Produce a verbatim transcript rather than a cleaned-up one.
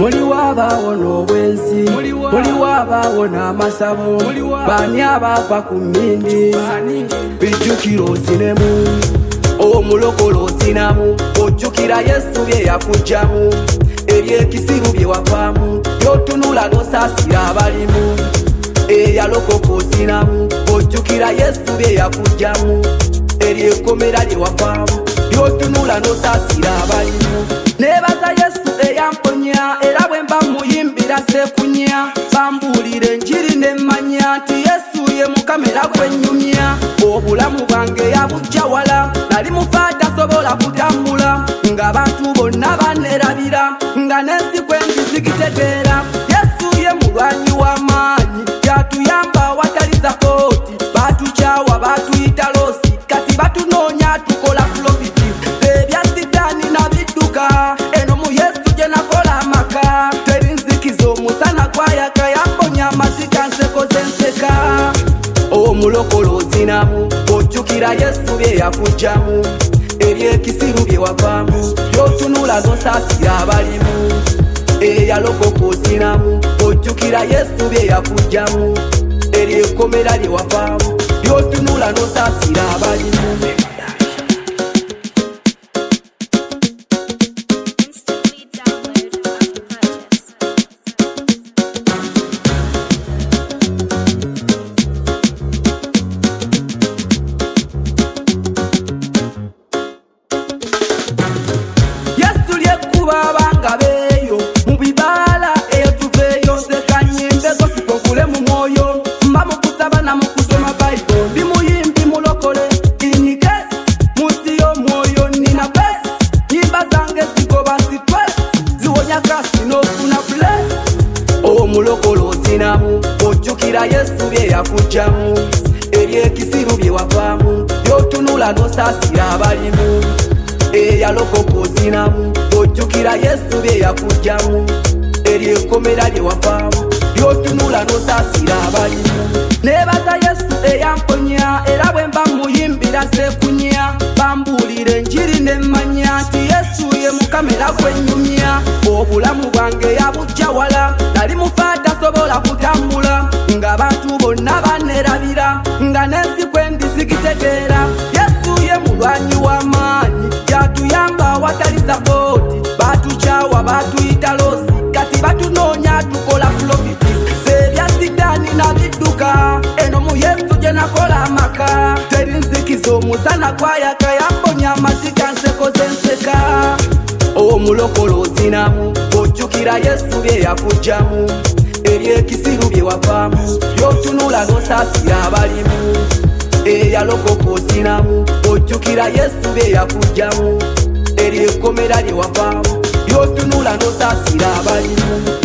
muliwo abawona obwensi, muliwo abawona amasabo, bani abava ku mmindi, bijjukira osinemu, omulokolo osinamu, ojjukira Yesu bye yakugyamu, ebyekisiru bye wavaamu, byotunula n'osaasira abalimu, eyalokoka osinamu, ojjukira Yesu bye yakugyamu, eryekomera lye wavaamu, byotunula n'osaasira abalimu. Nebaza Yesu eyamponya, era bwe mba muyimbira sekunya, bambuulira enjiri ne mmanya nti Yesu ye Mukama era gwennyumya. Obulamu bwange yabujja wala, nali mufa tasobola kutambula, ng'abantu bonna bannerabira, nga n'ensi kwe ndizigitegeera. Yesu ye mulwanyi w'amaanyi, yatuyamba watali sapooti, batukyawa batuyita losi, kati batunoonya tukola profiti. Ebya sitaani nabidduka, eno mu Yesu gye nakola amaka, teri nzikiza omusana gwayaka, yamponya amazika nseko zenseka. Omulokolo osinamu, ojjukira Yesu bye yakugyamu, ebyekisiru bye wavaamu, byotunula n'osaasira abalimu, eyalokoka osinamu, ojjukira Yesu bye yakugyamu, eryekomera lye wavaamu, byotunula n'osaasira abalimu. Omulokolo osinamu, ojjukira Yesu bye yakugyamu, ebyekisiru bye wavaamu, byotunula n'osaasira abalimu, eyalokoka osinamu, ojjukira Yesu bye yakugyamu, eryekomera lye wavaamu, byotunula n'osaasira abalimu. Nebaza Yesu eyamponya, era bwe mba muyimbira sekunya, bambuulira enjiri ne mmanya nti Yesu ye Mukama era gwennyumya. Obulamu bwange yabujja wala, nali mufa tasobola kutambula, ng'abantu bonna bannerabira, nga n'ensi kwe ndizigitegeera. Yesu ye mulwanyi w'amaanyi, yatuyamba watali sapooti, batukyawa batuyita losi, kati batunoonya tukola profiti. Ebya sitaani nabidduka, eno mu Yesu gye nakola amaka, teri nzikiza omusana gwayaka, yamponya amazika nseko zenseka. Omulokolo osinamu, ojjukira Yesu bye yakugyamu, ebyekisiru bye wavaamu, byotunula n'osaasira abalimu, eyalokoka osinamu, ojjukira Yesu bye yakugyamu, eryekomera lye wavaamu, byotunula n'osaasira abalimu.